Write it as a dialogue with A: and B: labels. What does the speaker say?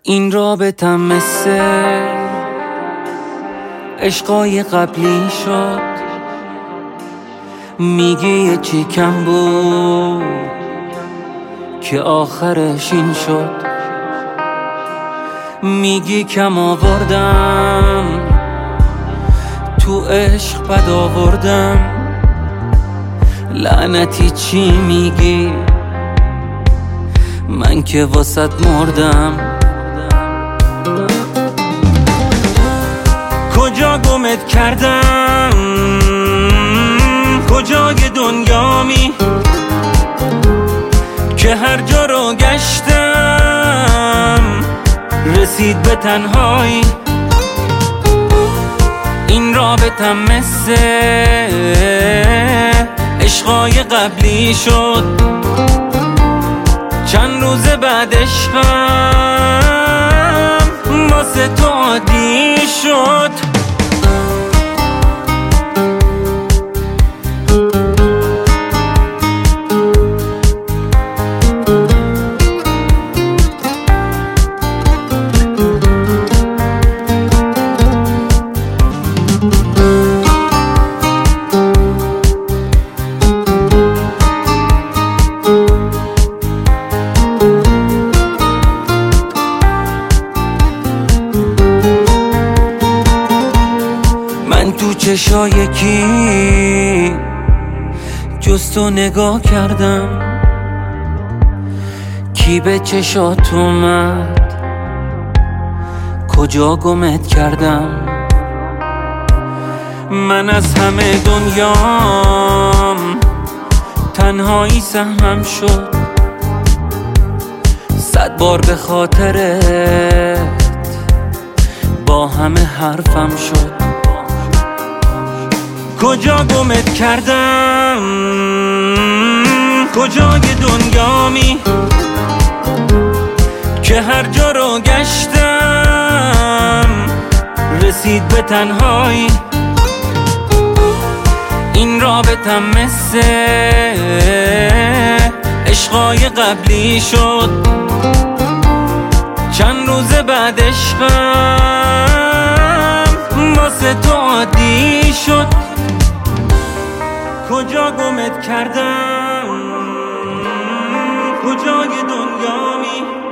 A: این رابطم مثل عشقای قبلی شد. میگی یه چی کم بود که آخرش این شد. میگی کم آوردم تو عشق بد آوردم. لعنتی چی میگی؟ من که واسط مردم. کجا گمت کردم؟ کجای دنیامی که هر جا رو گشتم رسید به تنهایی. این رابطم مثل عشقای قبلی شد. چند روز بعد عشقم واسه تو عادی شد. من تو چشای کی جز تو نگاه کردم؟ کی به چشات اومد؟ کجا گمت کردم؟ من از همه دنیام تنهایی سهمم شد. 100 بار به خاطرت با همه حرفم شد. کجا گمت کردم؟ کجای دنیامی که هر جا رو گشتم رسید به تنهایی. این رابطم مثل عشقای قبلی شد. چند روز بعد عشقم واسه تو عادی شد. کجا گمت کردم؟ کجای دنیامی